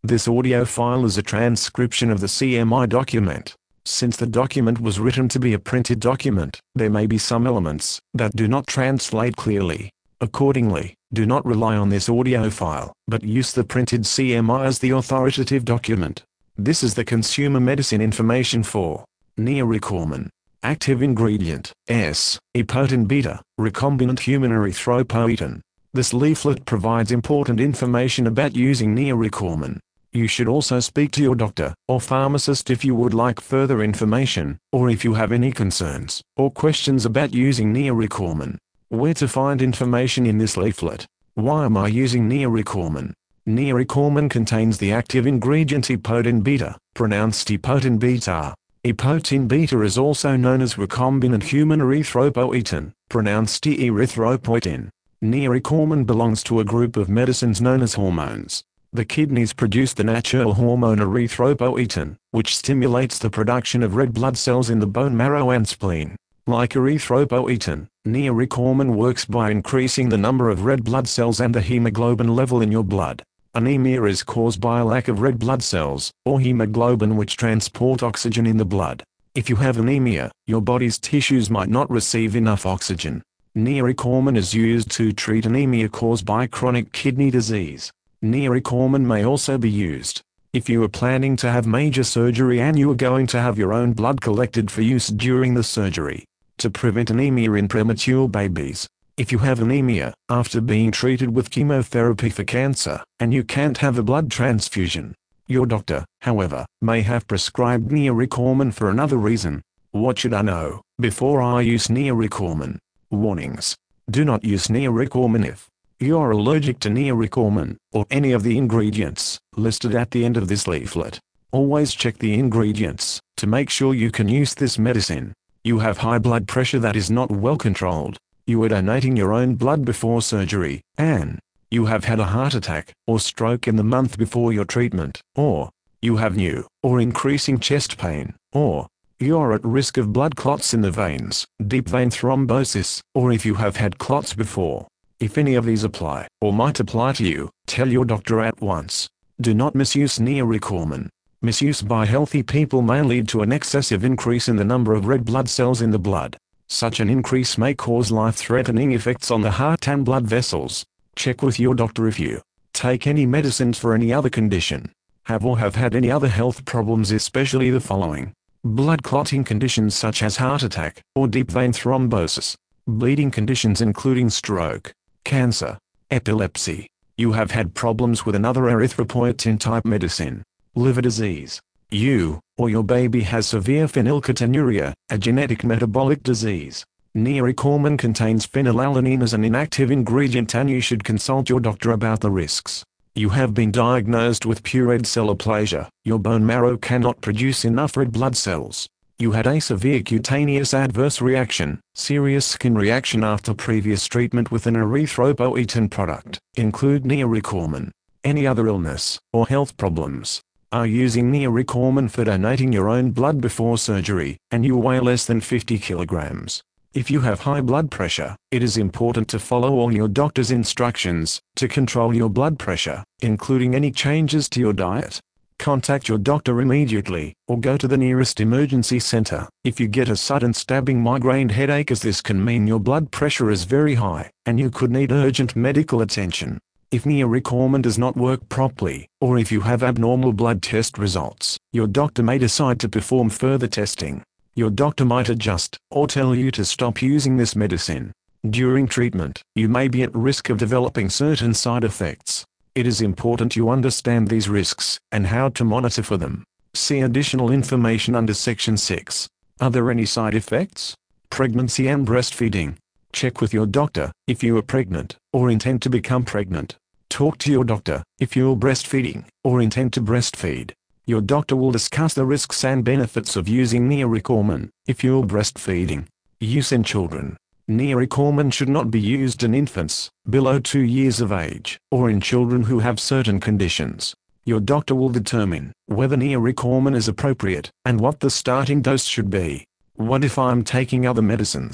This audio file is a transcription of the CMI document. Since the document was written to be a printed document, there may be some elements that do not translate clearly. Accordingly, do not rely on this audio file, but use the printed CMI as the authoritative document. This is the consumer medicine information for neorecomin. Active ingredient, S-epoetin beta, recombinant human erythropoietin. This leaflet provides important information about using neorecomin. You should also speak to your doctor or pharmacist if you would like further information, or if you have any concerns or questions about using neorecomin. Where to find information in this leaflet? Why am I using neorecomin? Neorecomin contains the active ingredient epoetin beta, pronounced epoetin beta. Epoetin beta is also known as recombinant human erythropoietin, pronounced erythropoietin. Neorecomin belongs to a group of medicines known as hormones. The kidneys produce the natural hormone erythropoietin, which stimulates the production of red blood cells in the bone marrow and spleen. Like erythropoietin, neorecomin works by increasing the number of red blood cells and the hemoglobin level in your blood. Anemia is caused by a lack of red blood cells, or hemoglobin, which transport oxygen in the blood. If you have anemia, your body's tissues might not receive enough oxygen. Neorecomin is used to treat anemia caused by chronic kidney disease. Neorecomin may also be used if you are planning to have major surgery and you are going to have your own blood collected for use during the surgery. To prevent anemia in premature babies. If you have anemia after being treated with chemotherapy for cancer, and you can't have a blood transfusion, your doctor, however, may have prescribed neorecomin for another reason. What should I know before I use neorecomin? Warnings. Do not use neorecomin if you are allergic to neorecomin, or any of the ingredients listed at the end of this leaflet. Always check the ingredients to make sure you can use this medicine. You have high blood pressure that is not well controlled. You are donating your own blood before surgery, and you have had a heart attack or stroke in the month before your treatment, or you have new or increasing chest pain, or you are at risk of blood clots in the veins, deep vein thrombosis, or if you have had clots before. If any of these apply or might apply to you, tell your doctor at once. Do not misuse neorecomin. Misuse by healthy people may lead to an excessive increase in the number of red blood cells in the blood. Such an increase may cause life-threatening effects on the heart and blood vessels. Check with your doctor if you take any medicines for any other condition, have or have had any other health problems, especially the following: blood clotting conditions such as heart attack or deep vein thrombosis, bleeding conditions including stroke, cancer, epilepsy. You have had problems with another erythropoietin-type medicine, liver disease. You or your baby has severe phenylketonuria, a genetic metabolic disease. Neorecomin contains phenylalanine as an inactive ingredient, and you should consult your doctor about the risks. You have been diagnosed with pureed cell aplasia. Your bone marrow cannot produce enough red blood cells. You had a severe cutaneous adverse reaction, serious skin reaction after previous treatment with an erythropoietin product. Include neorecomin. Any other illness or health problems? Are using neorecomin for donating your own blood before surgery, and you weigh less than 50 kilograms. If you have high blood pressure, it is important to follow all your doctor's instructions to control your blood pressure, including any changes to your diet. Contact your doctor immediately, or go to the nearest emergency center if you get a sudden stabbing migraine headache, as this can mean your blood pressure is very high, and you could need urgent medical attention. If neorecomin does not work properly, or if you have abnormal blood test results, your doctor may decide to perform further testing. Your doctor might adjust or tell you to stop using this medicine. During treatment, you may be at risk of developing certain side effects. It is important you understand these risks and how to monitor for them. See additional information under Section 6. Are there any side effects? Pregnancy and breastfeeding. Check with your doctor if you are pregnant or intend to become pregnant. Talk to your doctor if you are breastfeeding or intend to breastfeed. Your doctor will discuss the risks and benefits of using neorecomin if you are breastfeeding. Use in children. Neorecomin should not be used in infants below 2 years of age, or in children who have certain conditions. Your doctor will determine whether neorecomin is appropriate and what the starting dose should be. What if I'm taking other medicines?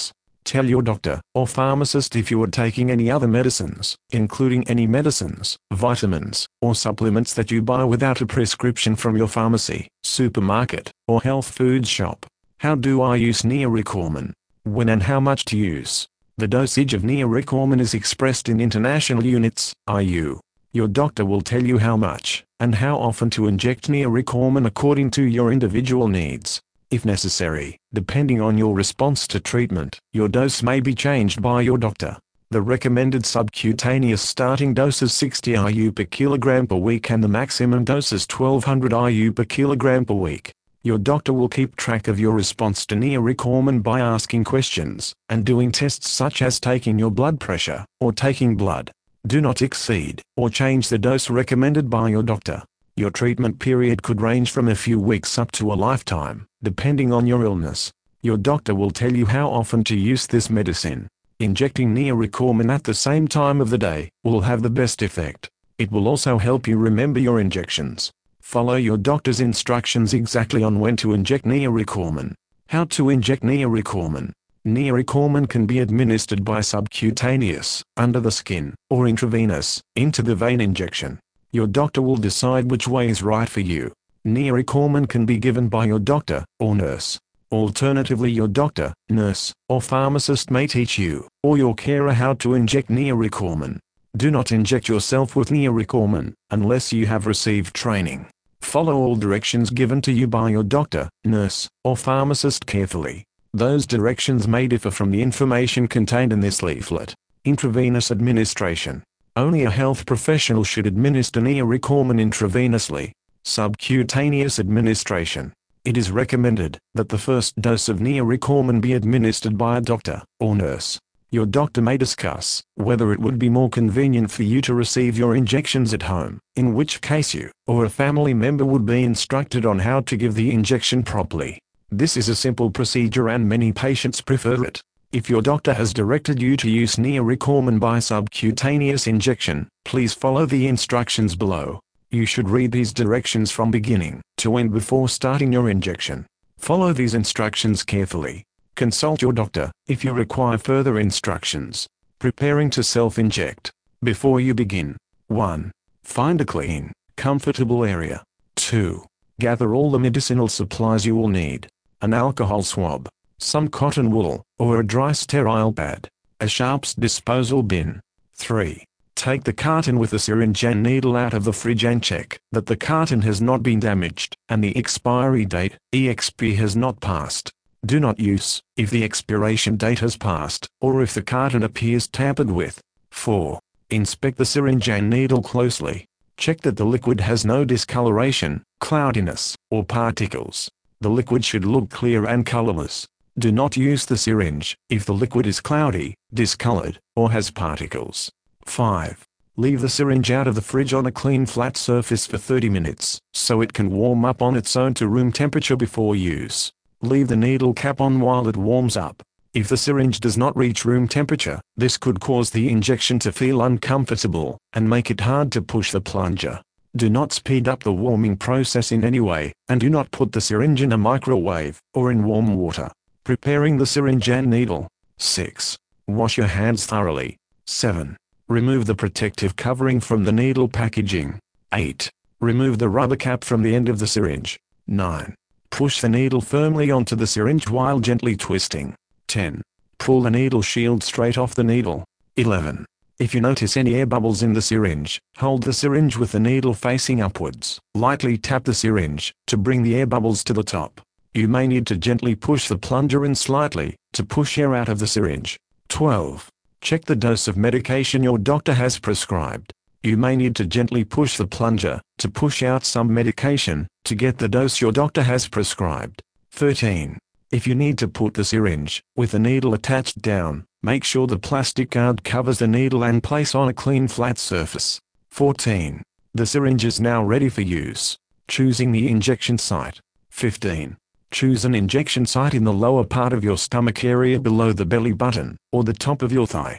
Tell your doctor or pharmacist if you are taking any other medicines, including any medicines, vitamins, or supplements that you buy without a prescription from your pharmacy, supermarket, or health food shop. How do I use Neoricormin? When and how much to use? The dosage of Neoricormin is expressed in international units, IU. Your doctor will tell you how much, and how often to inject Neoricormin according to your individual needs. If necessary, depending on your response to treatment, your dose may be changed by your doctor. The recommended subcutaneous starting dose is 60 IU per kilogram per week and the maximum dose is 1200 IU per kilogram per week. Your doctor will keep track of your response to Neoricormin by asking questions, and doing tests such as taking your blood pressure, or taking blood. Do not exceed, or change the dose recommended by your doctor. Your treatment period could range from a few weeks up to a lifetime, depending on your illness. Your doctor will tell you how often to use this medicine. Injecting Neoricormin at the same time of the day will have the best effect. It will also help you remember your injections. Follow your doctor's instructions exactly on when to inject Neoricormin. How to inject Neoricormin? Neoricormin can be administered by subcutaneous, under the skin, or intravenous, into the vein injection. Your doctor will decide which way is right for you. Neoricormin can be given by your doctor, or nurse. Alternatively, your doctor, nurse, or pharmacist may teach you, or your carer how to inject Neoricormin. Do not inject yourself with Neoricormin, unless you have received training. Follow all directions given to you by your doctor, nurse, or pharmacist carefully. Those directions may differ from the information contained in this leaflet. Intravenous administration. Only a health professional should administer Neoricormin intravenously. Subcutaneous administration. It is recommended that the first dose of Neoricormin be administered by a doctor or nurse. Your doctor may discuss whether it would be more convenient for you to receive your injections at home, in which case you or a family member would be instructed on how to give the injection properly. This is a simple procedure and many patients prefer it. If your doctor has directed you to use Neoricormin by subcutaneous injection, please follow the instructions below. You should read these directions from beginning to end before starting your injection. Follow these instructions carefully. Consult your doctor if you require further instructions. Preparing to self-inject. Before you begin. 1. Find a clean, comfortable area. 2. Gather all the medicinal supplies you will need. An alcohol swab, some cotton wool, or a dry sterile pad, a sharps disposal bin. 3. Take the carton with the syringe and needle out of the fridge and check that the carton has not been damaged, and the expiry date, EXP, has not passed. Do not use, if the expiration date has passed, or if the carton appears tampered with. 4. Inspect the syringe and needle closely. Check that the liquid has no discoloration, cloudiness, or particles. The liquid should look clear and colorless. Do not use the syringe if the liquid is cloudy, discolored, or has particles. 5. Leave the syringe out of the fridge on a clean flat surface for 30 minutes, so it can warm up on its own to room temperature before use. Leave the needle cap on while it warms up. If the syringe does not reach room temperature, this could cause the injection to feel uncomfortable, and make it hard to push the plunger. Do not speed up the warming process in any way, and do not put the syringe in a microwave, or in warm water. Preparing the syringe and needle. 6. Wash your hands thoroughly. 7. Remove the protective covering from the needle packaging. 8. Remove the rubber cap from the end of the syringe. 9. Push the needle firmly onto the syringe while gently twisting. 10. Pull the needle shield straight off the needle. 11. If you notice any air bubbles in the syringe, hold the syringe with the needle facing upwards. Lightly tap the syringe to bring the air bubbles to the top. You may need to gently push the plunger in slightly to push air out of the syringe. 12. Check the dose of medication your doctor has prescribed. You may need to gently push the plunger to push out some medication to get the dose your doctor has prescribed. 13. If you need to put the syringe with the needle attached down, make sure the plastic guard covers the needle and place on a clean flat surface. 14. The syringe is now ready for use. Choosing the injection site. 15. Choose an injection site in the lower part of your stomach area below the belly button, or the top of your thigh.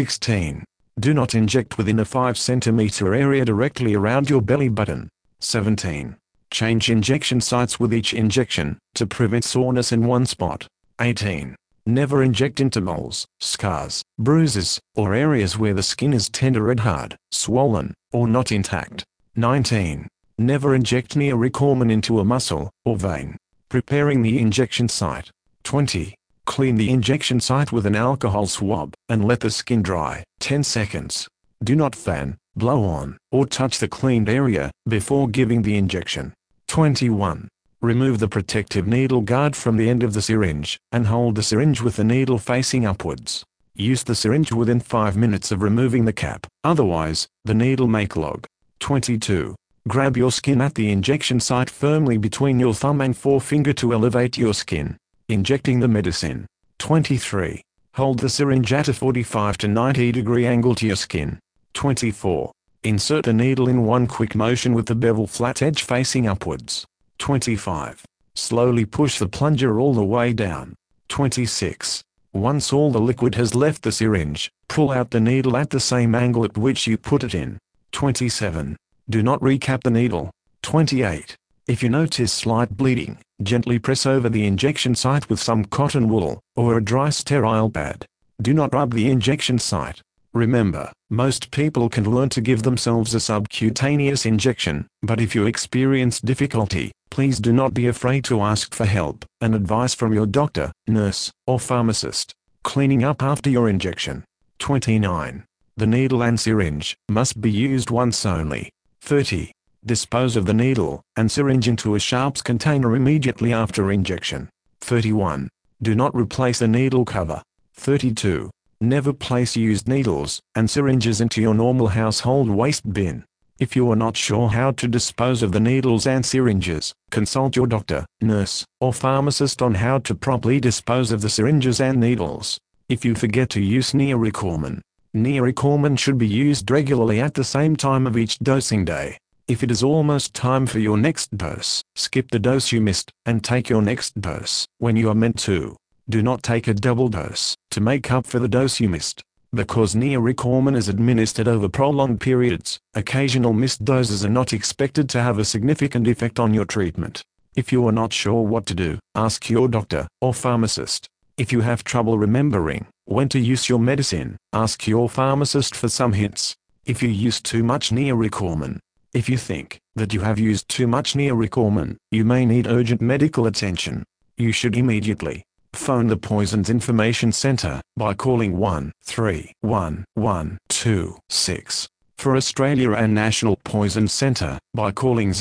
16. Do not inject within a 5 cm area directly around your belly button. 17. Change injection sites with each injection, to prevent soreness in one spot. 18. Never inject into moles, scars, bruises, or areas where the skin is tender, red, hard, swollen, or not intact. 19. Never inject near Neoricormin into a muscle or vein. Preparing the injection site. 20. Clean the injection site with an alcohol swab and let the skin dry 10 seconds. Do not fan, blow on, or touch the cleaned area before giving the injection. 21. Remove the protective needle guard from the end of the syringe and hold the syringe with the needle facing upwards. Use the syringe within 5 minutes of removing the cap, otherwise, the needle may clog. 22. Grab your skin at the injection site firmly between your thumb and forefinger to elevate your skin, injecting the medicine. 23. Hold the syringe at a 45 to 90 degree angle to your skin. 24. Insert the needle in one quick motion with the bevel flat edge facing upwards. 25. Slowly push the plunger all the way down. 26. Once all the liquid has left the syringe, pull out the needle at the same angle at which you put it in. 27. Do not recap the needle. 28. If you notice slight bleeding, gently press over the injection site with some cotton wool or a dry sterile pad. Do not rub the injection site. Remember, most people can learn to give themselves a subcutaneous injection, but if you experience difficulty, please do not be afraid to ask for help and advice from your doctor, nurse, or pharmacist. Cleaning up after your injection. 29. The needle and syringe must be used once only. 30. Dispose of the needle and syringe into a sharps container immediately after injection. 31. Do not replace the needle cover. 32. Never place used needles and syringes into your normal household waste bin. If you are not sure how to dispose of the needles and syringes, consult your doctor, nurse, or pharmacist on how to properly dispose of the syringes and needles. If you forget to use Neoricormin, Neoricormin should be used regularly at the same time of each dosing day. If it is almost time for your next dose, skip the dose you missed and take your next dose when you are meant to. Do not take a double dose to make up for the dose you missed. Because Neoricormin is administered over prolonged periods, occasional missed doses are not expected to have a significant effect on your treatment. If you are not sure what to do, ask your doctor or pharmacist. If you have trouble remembering when to use your medicine, ask your pharmacist for some hints. If you use too much Neoricormin. If you think that you have used too much Neoricormin, you may need urgent medical attention. You should immediately phone the Poisons Information Center by calling 131126. For Australia and National Poison Centre by calling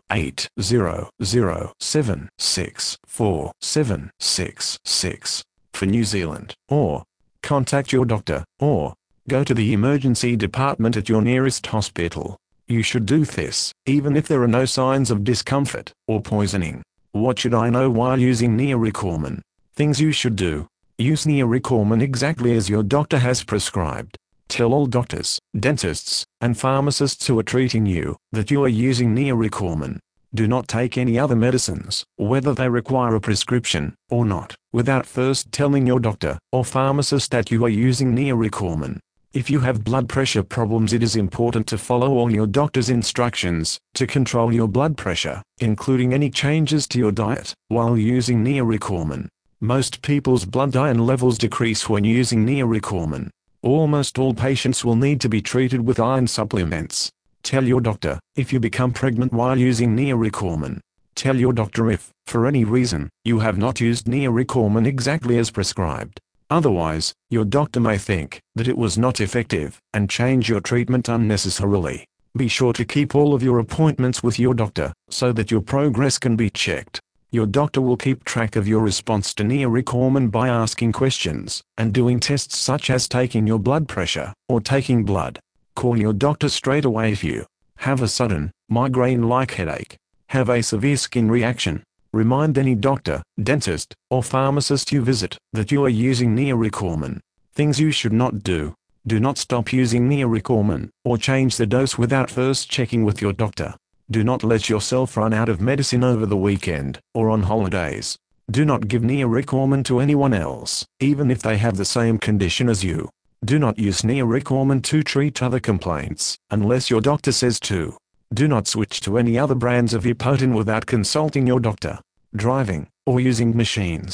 0800764766. For New Zealand, or contact your doctor, or go to the emergency department at your nearest hospital. You should do this, even if there are no signs of discomfort or poisoning. What should I know while using Neoricormin? Things you should do. Use Neoricormin exactly as your doctor has prescribed. Tell all doctors, dentists, and pharmacists who are treating you that you are using Neoricormin. Do not take any other medicines, whether they require a prescription or not, without first telling your doctor or pharmacist that you are using Neoricormin. If you have blood pressure problems, it is important to follow all your doctor's instructions to control your blood pressure, including any changes to your diet, while using Neoricormin. Most people's blood iron levels decrease when using Neoricormin. Almost all patients will need to be treated with iron supplements. Tell your doctor if you become pregnant while using Neoricormin. Tell your doctor if, for any reason, you have not used Neoricormin exactly as prescribed. Otherwise, your doctor may think that it was not effective and change your treatment unnecessarily. Be sure to keep all of your appointments with your doctor so that your progress can be checked. Your doctor will keep track of your response to Neoricormin by asking questions and doing tests such as taking your blood pressure or taking blood. Call your doctor straight away if you have a sudden, migraine-like headache, have a severe skin reaction. Remind any doctor, dentist, or pharmacist you visit that you are using Neoricormin. Things you should not do. Do not stop using Neoricormin or change the dose without first checking with your doctor. Do not let yourself run out of medicine over the weekend or on holidays. Do not give Neoricormin to anyone else, even if they have the same condition as you. Do not use Neoricormin to treat other complaints, unless your doctor says to. Do not switch to any other brands of Ipotin without consulting your doctor. Driving, or using machines.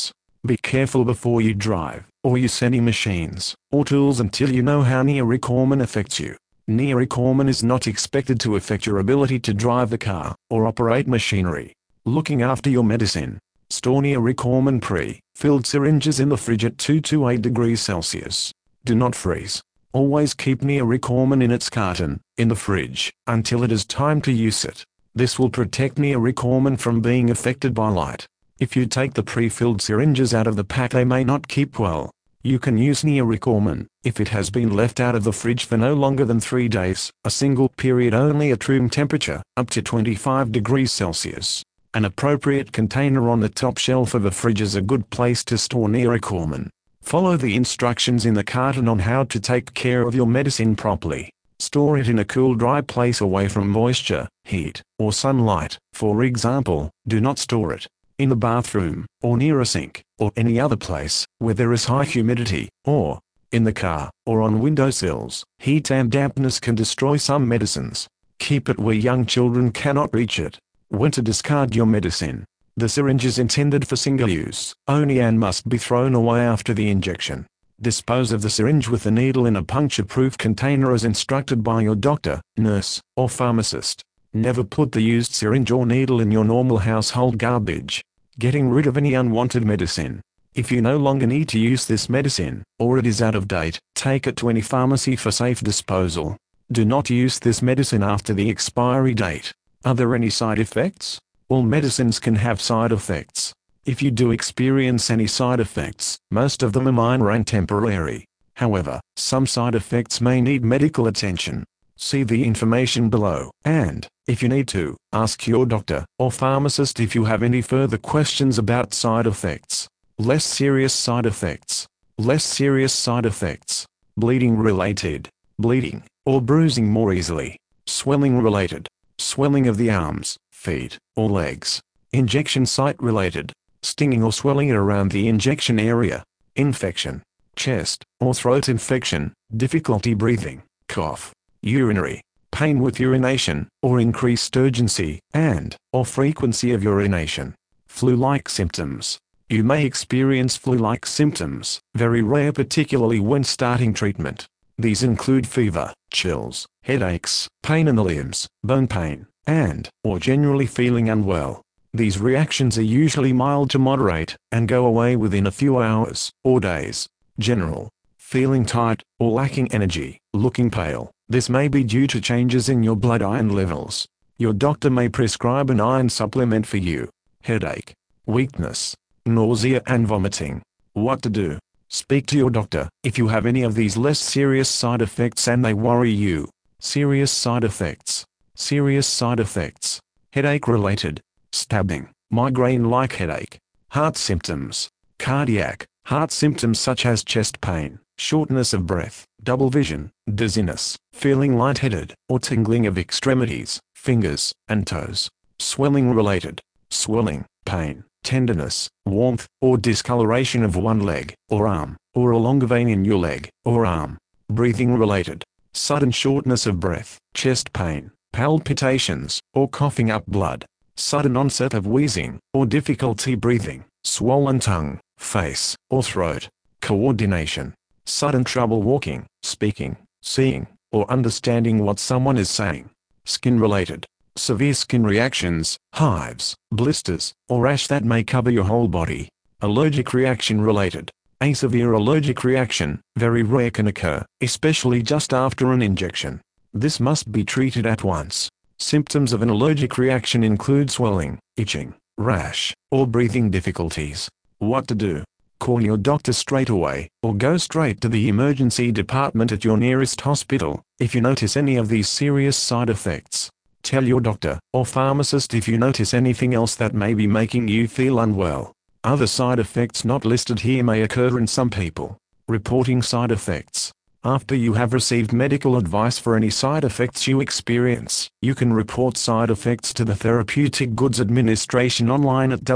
Be careful before you drive, or use any machines, or tools until you know how neorecoursmin affects you. Neorecoursmin is not expected to affect your ability to drive the car, or operate machinery. Looking after your medicine. Store neorecoursmin pre-filled syringes in the fridge at 2 to 8 degrees Celsius. Do not freeze. Always keep neorecoursmin in its carton, in the fridge, until it is time to use it. This will protect neorecoursmin from being affected by light. If you take the pre-filled syringes out of the pack, they may not keep well. You can use neorecoursmin if it has been left out of the fridge for no longer than 3 days, a single period only at room temperature, up to 25 degrees Celsius. An appropriate container on the top shelf of a fridge is a good place to store neorecoursmin. Follow the instructions in the carton on how to take care of your medicine properly. Store it in a cool, dry place away from moisture, heat, or sunlight. For example, do not store it in the bathroom, or near a sink, or any other place where there is high humidity, or in the car, or on windowsills. Heat and dampness can destroy some medicines. Keep it where young children cannot reach it. When to discard your medicine. The syringe is intended for single use only and must be thrown away after the injection. Dispose of the syringe with the needle in a puncture-proof container as instructed by your doctor, nurse, or pharmacist. Never put the used syringe or needle in your normal household garbage. Getting rid of any unwanted medicine. If you no longer need to use this medicine, or it is out of date, take it to any pharmacy for safe disposal. Do not use this medicine after the expiry date. Are there any side effects? All medicines can have side effects. If you do experience any side effects, most of them are minor and temporary. However, some side effects may need medical attention. See the information below, and, if you need to, ask your doctor or pharmacist if you have any further questions about side effects. Less serious side effects. Less serious side effects. Bleeding related. Bleeding, or bruising more easily. Swelling related. Swelling of the arms, feet, or legs. Injection site related. Stinging or swelling around the injection area. Infection. Chest or throat infection. Difficulty breathing. Cough. Urinary. Pain with urination, or increased urgency, or frequency of urination. Flu-like symptoms. You may experience flu-like symptoms, very rare particularly when starting treatment. These include fever, chills, headaches, pain in the limbs, bone pain, or generally feeling unwell. These reactions are usually mild to moderate, and go away within a few hours, or days. General. Feeling tired, or lacking energy, looking pale. This may be due to changes in your blood iron levels. Your doctor may prescribe an iron supplement for you. Headache. Weakness. Nausea and vomiting. What to do? Speak to your doctor if you have any of these less serious side effects and they worry you. Serious side effects. Serious side effects. Headache related. Stabbing. Migraine-like headache. Heart symptoms. Cardiac. Heart symptoms such as chest pain, shortness of breath, double vision, dizziness, feeling lightheaded, or tingling of extremities, fingers, and toes. Swelling related. Swelling, pain, tenderness, warmth, or discoloration of one leg, or arm, or a longer vein in your leg, or arm. Breathing related. Sudden shortness of breath, chest pain, palpitations, or coughing up blood. Sudden onset of wheezing, or difficulty breathing, swollen tongue, face, or throat. Coordination. Sudden trouble walking, speaking, seeing, or understanding what someone is saying. Skin related. Severe skin reactions, hives, blisters, or rash that may cover your whole body. Allergic reaction related. A severe allergic reaction, very rare, can occur, especially just after an injection. This must be treated at once. Symptoms of an allergic reaction include swelling, itching, rash, or breathing difficulties. What to do? Call your doctor straight away, or go straight to the emergency department at your nearest hospital, if you notice any of these serious side effects. Tell your doctor or pharmacist if you notice anything else that may be making you feel unwell. Other side effects not listed here may occur in some people. Reporting side effects. After you have received medical advice for any side effects you experience, you can report side effects to the Therapeutic Goods Administration online at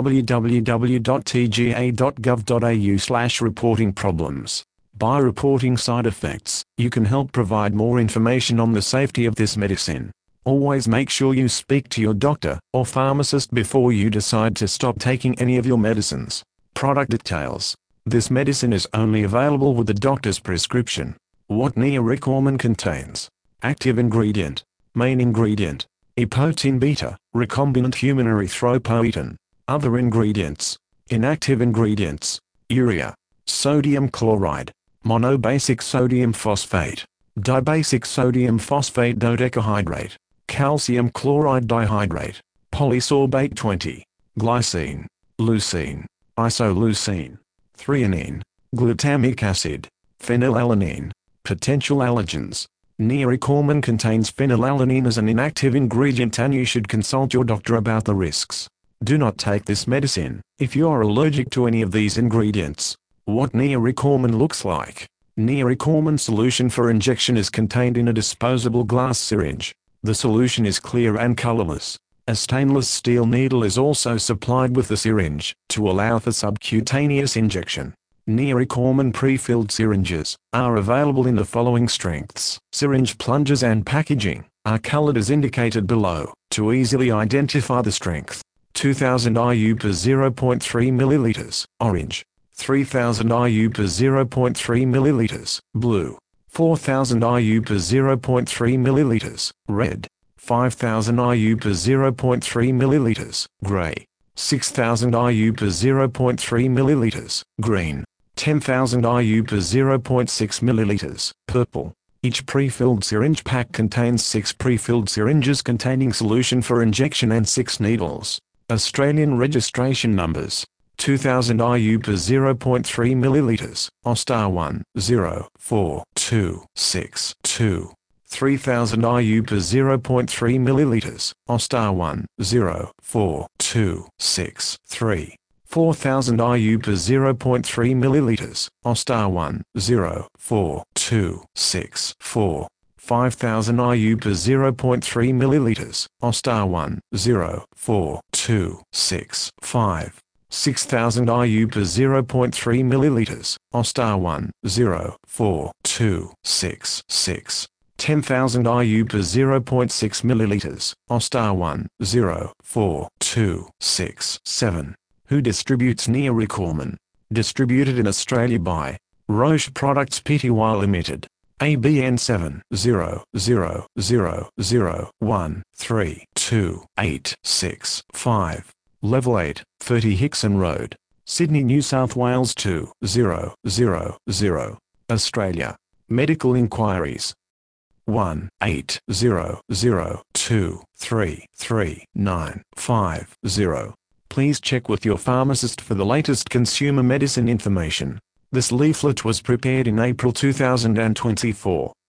www.tga.gov.au/reporting-problems. By reporting side effects, you can help provide more information on the safety of this medicine. Always make sure you speak to your doctor or pharmacist before you decide to stop taking any of your medicines. Product details. This medicine is only available with the doctor's prescription. What neoricormin contains. Active ingredient. Main ingredient. Epoetin beta, recombinant human erythropoietin. Other ingredients. Inactive ingredients. Urea. Sodium chloride. Monobasic sodium phosphate. Dibasic sodium phosphate dodecahydrate. Calcium chloride dihydrate. Polysorbate 20. Glycine. Leucine. Isoleucine. Threonine. Glutamic acid. Phenylalanine. Potential allergens. Neoricormin contains phenylalanine as an inactive ingredient and you should consult your doctor about the risks. Do not take this medicine if you are allergic to any of these ingredients. What neoricormin looks like. Neoricormin solution for injection is contained in a disposable glass syringe. The solution is clear and colorless. A stainless steel needle is also supplied with the syringe to allow for subcutaneous injection. Neoricormin pre-filled syringes are available in the following strengths. Syringe plungers and packaging are colored as indicated below to easily identify the strength. 2000 IU per 0.3 ml, orange. 3000 IU per 0.3 ml, blue. 4000 IU per 0.3 ml, red. 5000 IU per 0.3 ml, gray. 6000 IU per 0.3 ml, green. 10,000 IU per 0.6 ml, purple. Each pre-filled syringe pack contains 6 pre-filled syringes containing solution for injection and 6 needles. Australian registration numbers. 2000 IU per 0.3 ml, OSTAR 1, 0, 4, 2, 6, 2. 3000 IU per 0.3 ml, OSTAR 1, 0, 4, 2, 6, 3. 4000 IU per 0.3 ml, OSTAR 1, 0, 4, 2, 6, 4. 5000 IU per 0.3 ml, OSTAR 1, 0, 4, 2, 6, 5. 6000 IU per 0.3 ml, OSTAR 1, 0, 4, 2, 6, 6. 10,000 IU per 0.6 ml, OSTAR 1, 0, 4, 2, 6, 7. Who distributes neoricormin? Distributed in Australia by Roche Products Pty Limited. ABN 7 0 0 0 0 1 3 2 8 6 5. Level 8, 30 Hickson Road, Sydney, New South Wales 2 0 0 0. Australia. Medical inquiries 1 8 0 0 2 3 3 9 5 0. Please check with your pharmacist for the latest consumer medicine information. This leaflet was prepared in April 2024.